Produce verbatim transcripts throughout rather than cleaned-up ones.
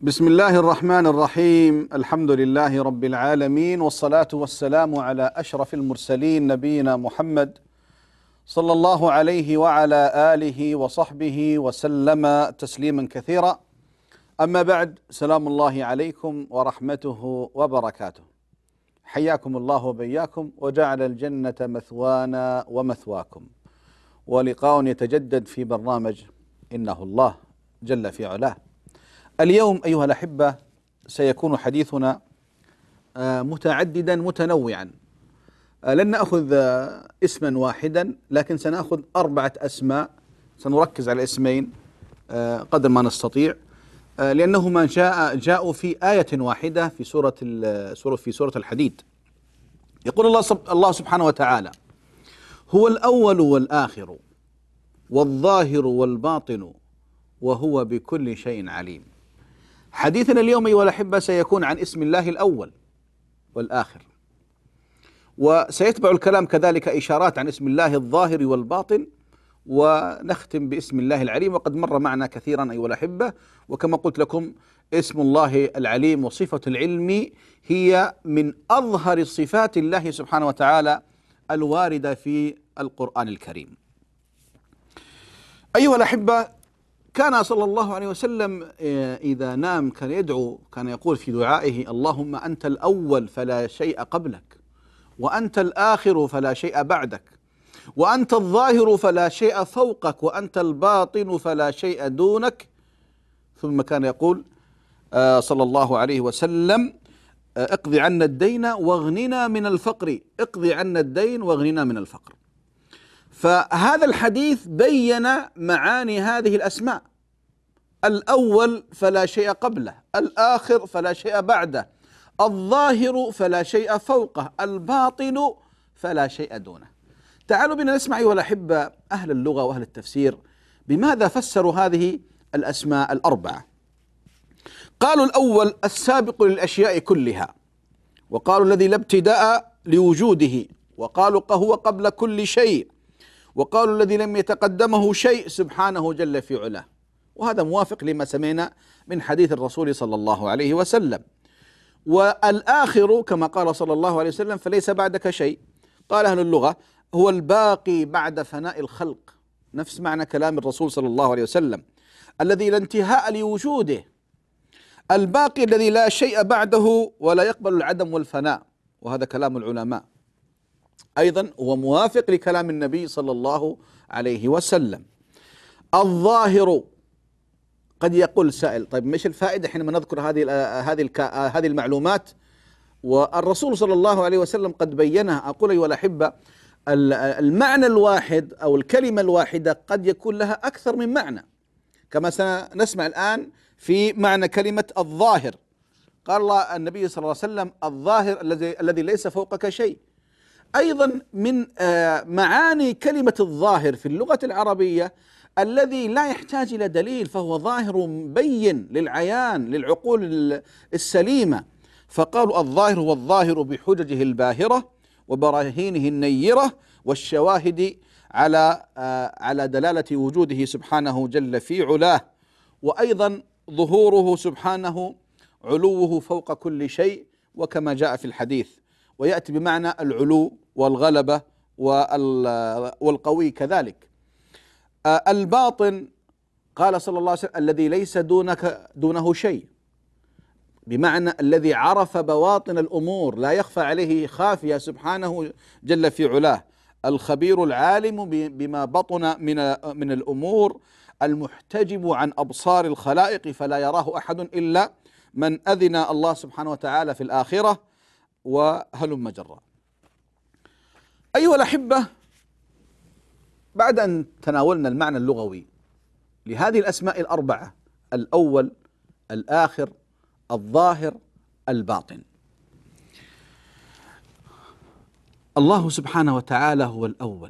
بسم الله الرحمن الرحيم. الحمد لله رب العالمين، والصلاة والسلام على أشرف المرسلين نبينا محمد صلى الله عليه وعلى آله وصحبه وسلم تسليما كثيرا. أما بعد، سلام الله عليكم ورحمته وبركاته. حياكم الله وبياكم، وجعل الجنة مثوانا ومثواكم، ولقاء يتجدد في برنامج إنه الله جل في علاه. اليوم أيها الأحبة سيكون حديثنا متعددا متنوعا. لن نأخذ اسما واحدا، لكن سنأخذ أربعة أسماء، سنركز على اسمين قدر ما نستطيع، لأنهما جاء جاءوا في آية واحدة في سورة في سورة الحديد. يقول الله الله سبحانه وتعالى: هو الأول والآخر والظاهر والباطن وهو بكل شيء عليم. حديثنا اليوم أيها الأحبة سيكون عن اسم الله الأول والآخر، وسيتبع الكلام كذلك إشارات عن اسم الله الظاهر والباطن، ونختم باسم الله العليم. وقد مر معنا كثيرا أيها الأحبة، وكما قلت لكم اسم الله العليم وصفة العلم هي من أظهر صفات الله سبحانه وتعالى الواردة في القرآن الكريم. أيها الأحبة، كان صلى الله عليه وسلم إذا نام كان يدعو، كان يقول في دعائه: اللهم أنت الأول فلا شيء قبلك، وأنت الآخر فلا شيء بعدك، وأنت الظاهر فلا شيء فوقك، وأنت الباطن فلا شيء دونك. ثم كان يقول صلى الله عليه وسلم: اقض عنا الدين واغننا من الفقر، اقض عنا الدين واغننا من الفقر. فهذا الحديث بين معاني هذه الأسماء: الأول فلا شيء قبله، الآخر فلا شيء بعده، الظاهر فلا شيء فوقه، الباطن فلا شيء دونه. تعالوا بنا نسمع أيها الأحبة أهل اللغة وأهل التفسير بماذا فسروا هذه الأسماء الأربعة. قالوا: الأول السابق للأشياء كلها، وقالوا الذي لا ابتداء لوجوده، وقالوا هو قبل كل شيء، وقالوا الذي لم يتقدمه شيء سبحانه جل في علاه. وهذا موافق لما سمعنا من حديث الرسول صلى الله عليه وسلم. والآخر كما قال صلى الله عليه وسلم: فليس بعدك شيء. قال أهل اللغة: هو الباقي بعد فناء الخلق، نفس معنى كلام الرسول صلى الله عليه وسلم: الذي لا انتهاء لوجوده، الباقي الذي لا شيء بعده ولا يقبل العدم والفناء. وهذا كلام العلماء. أيضا هو موافق لكلام النبي صلى الله عليه وسلم. الظاهر، قد يقول سائل: طيب مش الفائدة حينما نذكر هذه هذه هذه المعلومات والرسول صلى الله عليه وسلم قد بينها؟ أقول أيها الأحبة، المعنى الواحد أو الكلمة الواحدة قد يكون لها أكثر من معنى، كما سنسمع الآن في معنى كلمة الظاهر. قال الله النبي صلى الله عليه وسلم: الظاهر الذي الذي ليس فوقك شيء. أيضا من معاني كلمة الظاهر في اللغة العربية الذي لا يحتاج إلى دليل، فهو ظاهر بين للعيان للعقول السليمة. فقالوا: الظاهر هو الظاهر بحججه الباهرة وبراهينه النيرة والشواهد على على دلالة وجوده سبحانه جل في علاه. وأيضا ظهوره سبحانه، علوه فوق كل شيء، وكما جاء في الحديث، ويأتي بمعنى العلو والغلبة والقوي كذلك. الباطن قال صلى الله عليه وسلم: الذي ليس دونك دونه شيء، بمعنى الذي عرف بواطن الأمور، لا يخفى عليه خافية سبحانه جل في علاه. الخبير العالم بما بطن من من الأمور، المحتجب عن أبصار الخلائق فلا يراه أحد إلا من أذن الله سبحانه وتعالى في الآخرة، وهلم جرا. أيها الأحبة، بعد أن تناولنا المعنى اللغوي لهذه الأسماء الأربعة: الأول، الآخر، الظاهر، الباطن، الله سبحانه وتعالى هو الأول.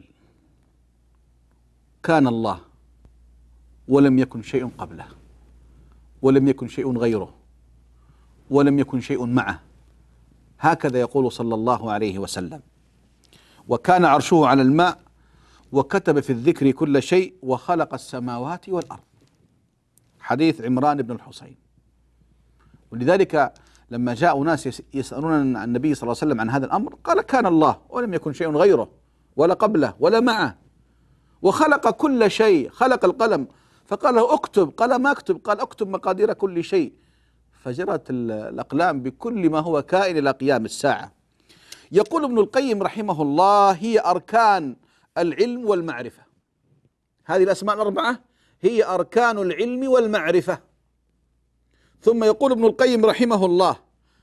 كان الله ولم يكن شيء قبله، ولم يكن شيء غيره، ولم يكن شيء معه، هكذا يقول صلى الله عليه وسلم. وكان عرشه على الماء، وكتب في الذكر كل شيء، وخلق السماوات والأرض. حديث عمران بن الحصين. ولذلك لما جاء ناس يسألون عن النبي صلى الله عليه وسلم عن هذا الأمر قال كان الله ولم يكن شيء غيره ولا قبله ولا معه، وخلق كل شيء، خلق القلم فقال له اكتب، قال ما اكتب، قال اكتب مقادير كل شيء، فجرت الأقلام بكل ما هو كائن إلى قيام الساعة. يقول ابن القيم رحمه الله هي أركان العلم والمعرفة، هذه الأسماء الأربعة هي أركان العلم والمعرفة. ثم يقول ابن القيم رحمه الله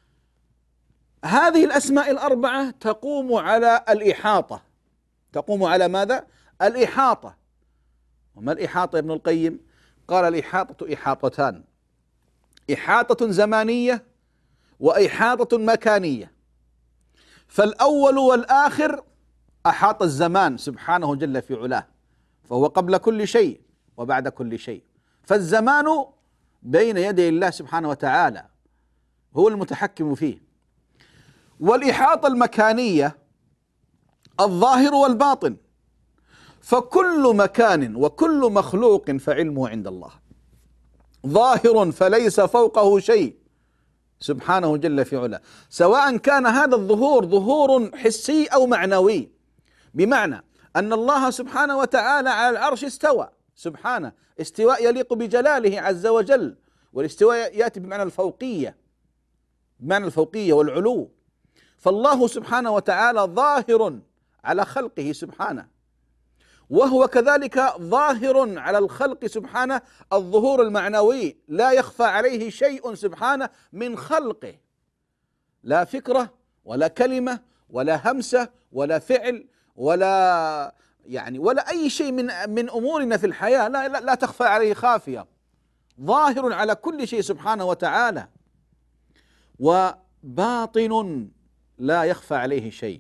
هذه الأسماء الأربعة تقوم على الإحاطة، تقوم على ماذا؟ الإحاطة. وما الإحاطة يا ابن القيم؟ قال الإحاطة إحاطتان، إحاطة زمانية وإحاطة مكانية. فالأول والآخر أحاط الزمان سبحانه جل في علاه، فهو قبل كل شيء وبعد كل شيء، فالزمان بين يدي الله سبحانه وتعالى هو المتحكم فيه. والإحاطة المكانية الظاهر والباطن، فكل مكان وكل مخلوق فعلمه عند الله، ظاهر فليس فوقه شيء سبحانه جل في علاه، سواء كان هذا الظهور ظهور حسي أو معنوي، بمعنى أن الله سبحانه وتعالى على العرش استوى سبحانه استواء يليق بجلاله عز وجل، والاستواء يأتي بمعنى الفوقية، بمعنى الفوقية والعلو، فالله سبحانه وتعالى ظاهر على خلقه سبحانه، وهو كذلك ظاهر على الخلق سبحانه الظهور المعنوي، لا يخفى عليه شيء سبحانه من خلقه، لا فكرة ولا كلمة ولا همسة ولا فعل ولا يعني ولا أي شيء من من أمورنا في الحياة لا, لا, لا تخفى عليه خافية، ظاهر على كل شيء سبحانه وتعالى، وباطن لا يخفى عليه شيء،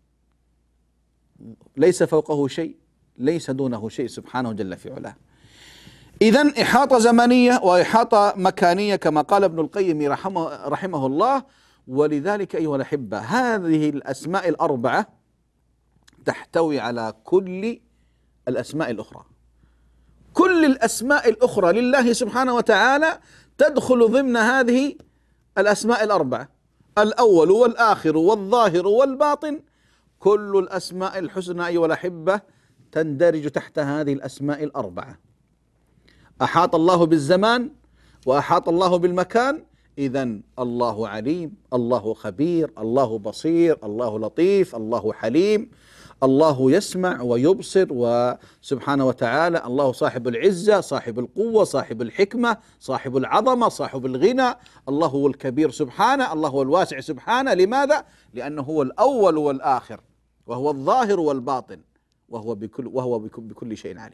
ليس فوقه شيء ليس دونه شيء سبحانه جل في علاه. إذن إحاطة زمنية وإحاطة مكانية كما قال ابن القيم رحمه, رحمه الله. ولذلك أيها الأحبة هذه الأسماء الأربعة تحتوي على كل الأسماء الأخرى، كل الأسماء الأخرى لله سبحانه وتعالى تدخل ضمن هذه الأسماء الأربعة، الأول والآخر والظاهر والباطن، كل الأسماء الحسنى أيها الأحبة تندرج تحت هذه الأسماء الأربعة. أحاط الله بالزمان وأحاط الله بالمكان، إذن الله عليم، الله خبير، الله بصير، الله لطيف، الله حليم، الله يسمع ويبصر وسبحانه وتعالى، الله صاحب العزة، صاحب القوة، صاحب الحكمة، صاحب العظمة، صاحب الغنى، الله هو الكبير سبحانه، الله هو الواسع سبحانه. لماذا؟ لأنه هو الأول والآخر، وهو الظاهر والباطن، وهو بكل وهو بكل شيء عليم.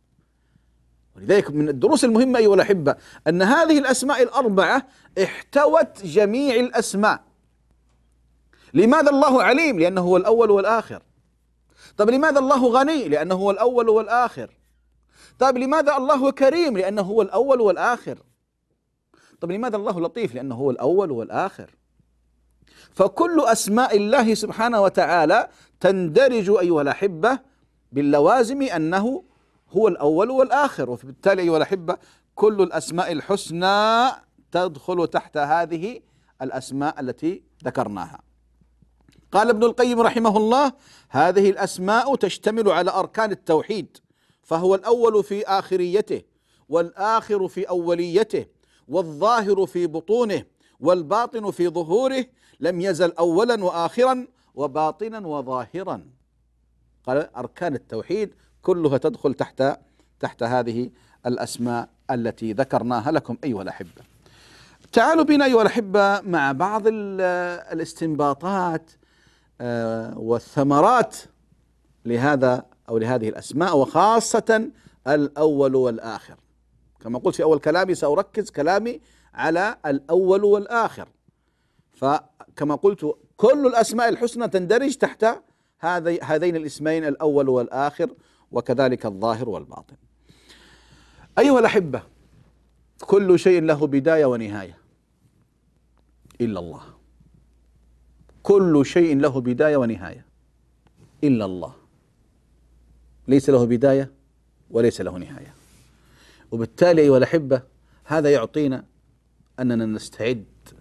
ولذلك من الدروس المهمة أيها الأحبة أن هذه الأسماء الأربعة احتوت جميع الأسماء. لماذا الله عليم؟ لأنه هو الأول والآخر. طيب لماذا الله غني؟ لأنه هو الأول والآخر. طيب لماذا الله كريم؟ لأنه هو الأول والآخر. طيب لماذا الله لطيف؟ لأنه هو الأول والآخر. فكل أسماء الله سبحانه وتعالى تندرج أيها الأحبة باللوازم أنه هو الأول والآخر، وبالتالي أيها الأحبة كل الأسماء الحسنى تدخل تحت هذه الأسماء التي ذكرناها. قال ابن القيم رحمه الله هذه الأسماء تشتمل على أركان التوحيد، فهو الأول في آخريته، والآخر في أوليته، والظاهر في بطونه، والباطن في ظهوره، لم يزل أولا وآخرا وباطنا وظاهرا. قال أركان التوحيد كلها تدخل تحت تحت هذه الأسماء التي ذكرناها لكم أيها الأحبة. تعالوا بنا أيها الأحبة مع بعض الاستنباطات والثمرات لهذا أو لهذه الأسماء، وخاصة الأول والآخر. كما قلت في أول كلامي سأركز كلامي على الأول والآخر، فكما قلت كل الأسماء الحسنى تندرج تحت هذين الاسمين الأول والآخر، وكذلك الظاهر والباطن. أيها الأحبة كل شيء له بداية ونهاية إلا الله، كل شيء له بداية ونهاية إلا الله، ليس له بداية وليس له نهاية. وبالتالي أيها الأحبة هذا يعطينا أننا نستعد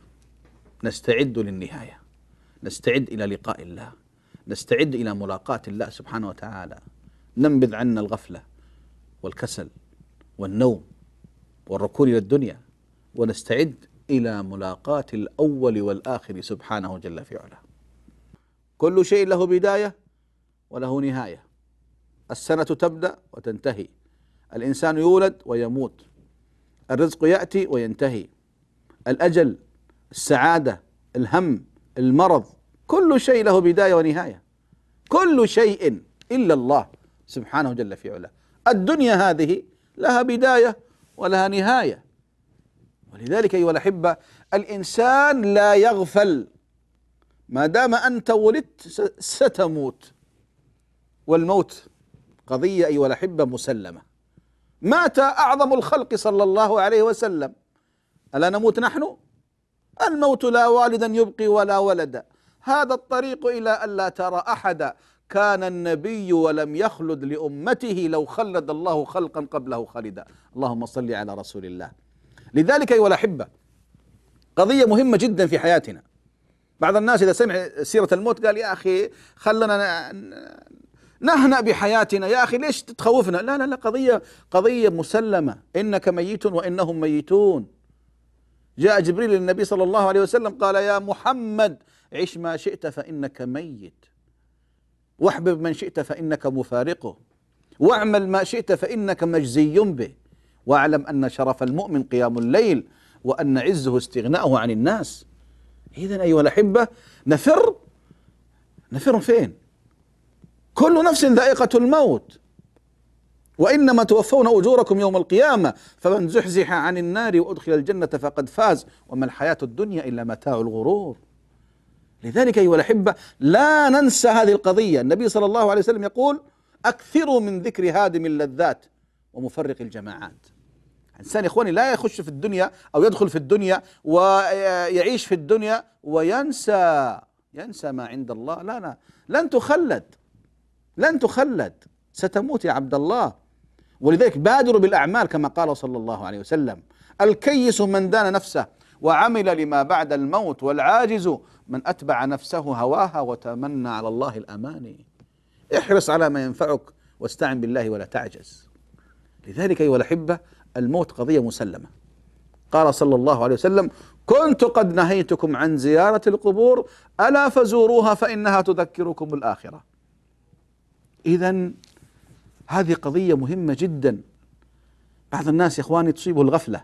نستعد للنهاية، نستعد إلى لقاء الله، نستعد إلى ملاقاة الله سبحانه وتعالى، ننبذ عنا الغفلة والكسل والنوم والركون إلى الدنيا، ونستعد إلى ملاقاة الأول والآخر سبحانه جل في علاه. كل شيء له بداية وله نهاية، السنة تبدأ وتنتهي، الإنسان يولد ويموت، الرزق يأتي وينتهي، الأجل، السعادة، الهم، المرض، كل شيء له بداية ونهاية، كل شيء إلا الله سبحانه جل في علاه. الدنيا هذه لها بداية ولها نهاية، ولذلك أيها الأحبة الإنسان لا يغفل، ما دام أنت ولدت ستموت، والموت قضية أيها الأحبة مسلمة. مات أعظم الخلق صلى الله عليه وسلم، ألا نموت نحن؟ الموت لا والدا يبقي ولا ولدا، هذا الطريق إلى أن لا ترى أحدا، كان النبي ولم يخلد لأمته، لو خلد الله خلقا قبله خلدا. اللهم صل على رسول الله. لذلك أيها الأحبة قضية مهمة جدا في حياتنا. بعض الناس إذا سمع سيرة الموت قال يا أخي خلنا نهنأ بحياتنا، يا أخي ليش تخوفنا؟ لا لا لا، قضية قضية مسلمة، إنك ميت وإنهم ميتون. جاء جبريل للنبي صلى الله عليه وسلم قال يا محمد عش ما شئت فإنك ميت، واحبب من شئت فإنك مفارقه، واعمل ما شئت فإنك مجزي به، واعلم أن شرف المؤمن قيام الليل، وأن عزه استغناؤه عن الناس. إذن أيها الأحبة نفر نفر فين؟ كل نفس ذائقة الموت، وإنما توفون أجوركم يوم القيامة، فمن زحزح عن النار وأدخل الجنة فقد فاز، وما الحياة الدنيا إلا متاع الغرور. لذلك أيها الأحبة لا ننسى هذه القضية. النبي صلى الله عليه وسلم يقول أكثروا من ذكر هادم اللذات ومفرق الجماعات. إنسان يا إخواني لا يخش في الدنيا أو يدخل في الدنيا ويعيش في الدنيا وينسى ينسى ما عند الله. لا لا، لن تخلد، لن تخلد، ستموت يا عبد الله. ولذلك بادروا بالأعمال كما قال صلى الله عليه وسلم الكيس من دان نفسه وعمل لما بعد الموت، والعاجز من أتبع نفسه هواها وتمنى على الله الأماني. احرص على ما ينفعك واستعن بالله ولا تعجز. لذلك أيها الأحبة الموت قضية مسلمة. قال صلى الله عليه وسلم كنت قد نهيتكم عن زيارة القبور ألا فزوروها فإنها تذكركم الآخرة. إذن هذه قضية مهمة جدا. بعض الناس يا إخواني تصيبه الغفلة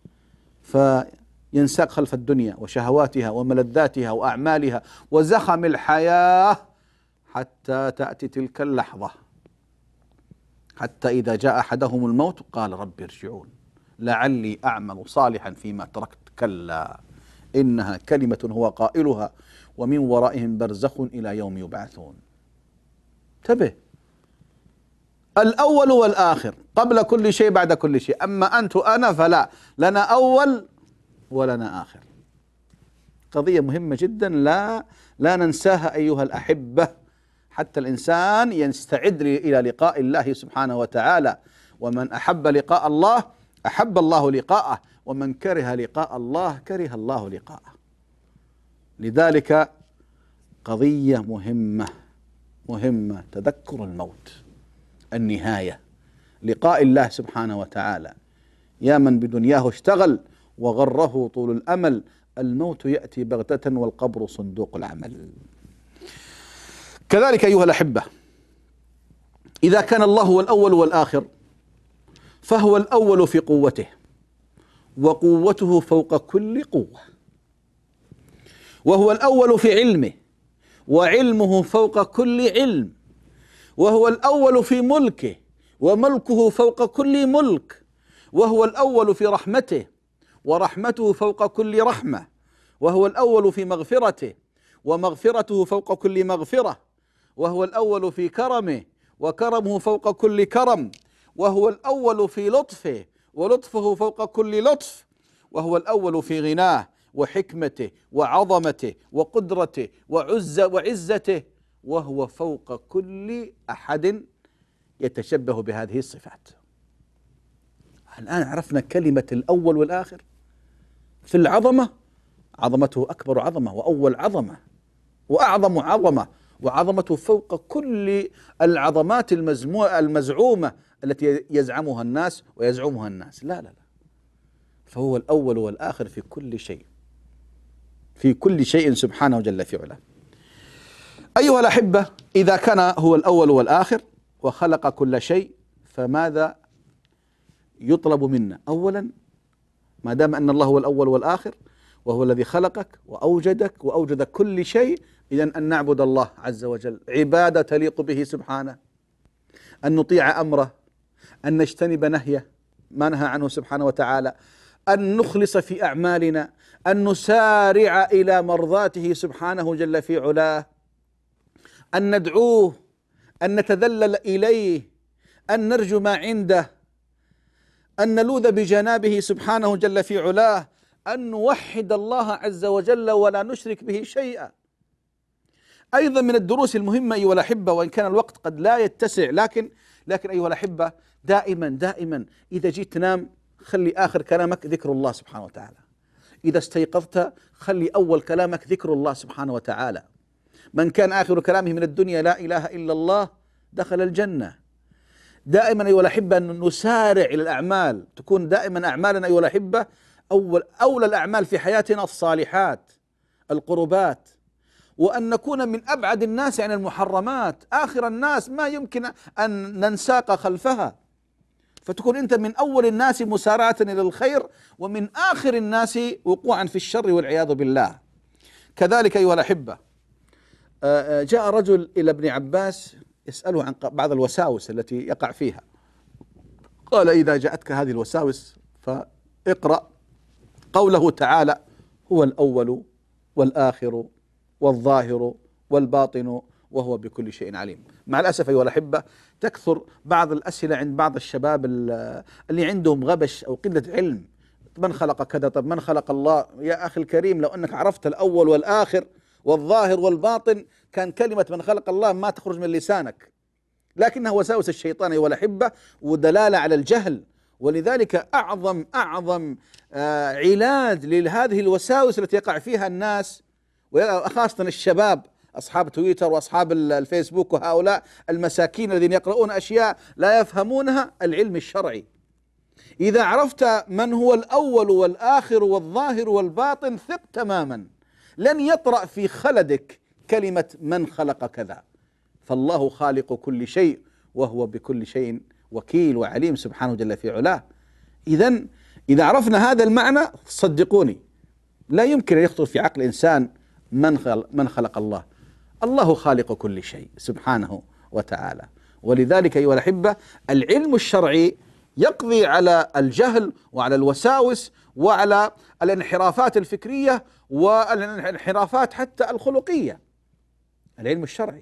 فينساق خلف الدنيا وشهواتها وملذاتها وأعمالها وزخم الحياة حتى تأتي تلك اللحظة، حتى إذا جاء أحدهم الموت قال رب ارجعون لعلي أعمل صالحا فيما تركت، كلا إنها كلمة هو قائلها ومن ورائهم برزخ إلى يوم يبعثون. انتبه، الأول والآخر، قبل كل شيء بعد كل شيء. أما أنت وأنا فلا، لنا أول ولنا آخر. قضية مهمة جدا لا لا ننساها أيها الأحبة، حتى الإنسان يستعد إلى لقاء الله سبحانه وتعالى. ومن أحب لقاء الله أحب الله لقاءه، ومن كره لقاء الله كره الله لقاءه. لذلك قضية مهمة مهمة، تذكر الموت، النهاية، لقاء الله سبحانه وتعالى. يا من بدنياه اشتغل وغره طول الأمل، الموت يأتي بغتة والقبر صندوق العمل. كذلك أيها الأحبة إذا كان الله هو الأول والآخر فهو الأول في قوته، وقوته فوق كل قوة، وهو الأول في علمه، وعلمه فوق كل علم، وهو الأول في ملكه، وملكه فوق كل ملك، وهو الأول في رحمته، ورحمته فوق كل رحمة، وهو الأول في مغفرته، ومغفرته فوق كل مغفرة، وهو الأول في كرمه، وكرمه فوق كل كرم، وهو الأول في لطفه، ولطفه فوق كل لطف، وهو الأول في غناه وحكمته وعظمته وقدرته وعز وعزته، وهو فوق كل أحد يتشبه بهذه الصفات. الآن عرفنا كلمة الأول والآخر في العظمة، عظمته أكبر عظمة وأول عظمة وأعظم عظمة، وعظمته فوق كل العظمات المزعومة التي يزعمها الناس ويزعمها الناس. لا لا لا، فهو الأول والآخر في كل شيء، في كل شيء سبحانه جل في علاه. أيها الأحبة، إذا كان هو الأول والآخر وخلق كل شيء، فماذا يطلب منا؟ أولا، ما دام أن الله هو الأول والآخر وهو الذي خلقك وأوجدك وأوجد كل شيء، إذن أن نعبد الله عز وجل عبادة تليق به سبحانه، أن نطيع أمره، أن نجتنب نهيه ما نهى عنه سبحانه وتعالى، أن نخلص في أعمالنا، أن نسارع إلى مرضاته سبحانه جل في علاه، أن ندعوه، أن نتذلل إليه، أن نرجو ما عنده، أن نلوذ بجنابه سبحانه جل في علاه، أن نوحد الله عز وجل ولا نشرك به شيئا. أيضا من الدروس المهمة أيها الأحبة، وإن كان الوقت قد لا يتسع، لكن لكن أيها الأحبة، دائما دائما إذا جيت تنام خلي آخر كلامك ذكر الله سبحانه وتعالى. إذا استيقظت خلي أول كلامك ذكر الله سبحانه وتعالى. من كان آخر كلامه من الدنيا لا إله إلا الله دخل الجنة. دائما أيها الأحبة أن نسارع إلى الأعمال، تكون دائما أعمالنا أيها الأحبة أول أولى الأعمال في حياتنا الصالحات القربات، وأن نكون من أبعد الناس عن المحرمات، آخر الناس ما يمكن أن ننساق خلفها، فتكون أنت من أول الناس مسارعة إلى الخير ومن آخر الناس وقوعا في الشر والعياذ بالله. كذلك أيها الأحبة، جاء رجل إلى ابن عباس يسأله عن بعض الوساوس التي يقع فيها، قال: إذا جاءتك هذه الوساوس فاقرأ قوله تعالى: هو الأول والآخر والظاهر والباطن وهو بكل شيء عليم. مع الأسف أيها الأحبة، تكثر بعض الأسئلة عند بعض الشباب اللي عندهم غبش أو قلة علم: من خلق كذا؟ طب من خلق الله؟ يا أخي الكريم، لو أنك عرفت الأول والآخر والظاهر والباطن كان كلمة من خلق الله ما تخرج من لسانك، لكنها وساوس الشيطان أيها الأحبة ودلالة على الجهل. ولذلك أعظم أعظم آه علاج لهذه الوساوس التي يقع فيها الناس، وخاصة الشباب أصحاب تويتر وأصحاب الفيسبوك وهؤلاء المساكين الذين يقرؤون أشياء لا يفهمونها، العلم الشرعي. إذا عرفت من هو الأول والآخر والظاهر والباطن ثق تماما لن يطرأ في خلدك كلمة من خلق كذا، فالله خالق كل شيء وهو بكل شيء وكيل وعليم سبحانه جل في علاه. إذن إذا عرفنا هذا المعنى صدقوني لا يمكن أن يخطر في عقل إنسان من خلق, من خلق الله. الله خالق كل شيء سبحانه وتعالى. ولذلك أيها الأحبة، العلم الشرعي يقضي على الجهل وعلى الوساوس وعلى الانحرافات الفكرية والانحرافات حتى الخلقية، العلم الشرعي.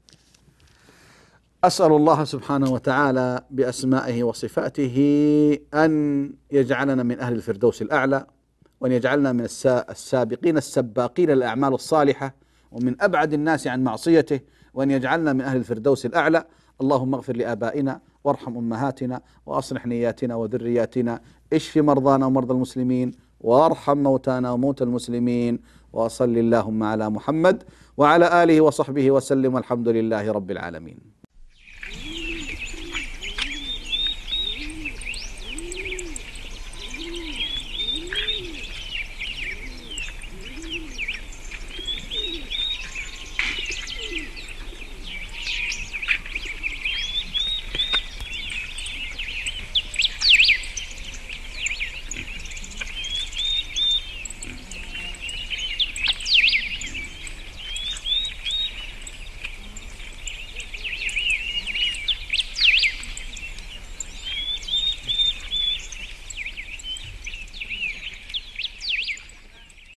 أسأل الله سبحانه وتعالى بأسمائه وصفاته أن يجعلنا من أهل الفردوس الأعلى، وأن يجعلنا من السابقين السباقين للأعمال الصالحة ومن أبعد الناس عن معصيته، وأن يجعلنا من أهل الفردوس الأعلى. اللهم اغفر لآبائنا وارحم أمهاتنا وأصلح نياتنا وذرياتنا، اشف مرضانا ومرضى المسلمين وارحم موتانا وموتى المسلمين، وصل اللهم على محمد وعلى آله وصحبه وسلم، والحمد لله رب العالمين.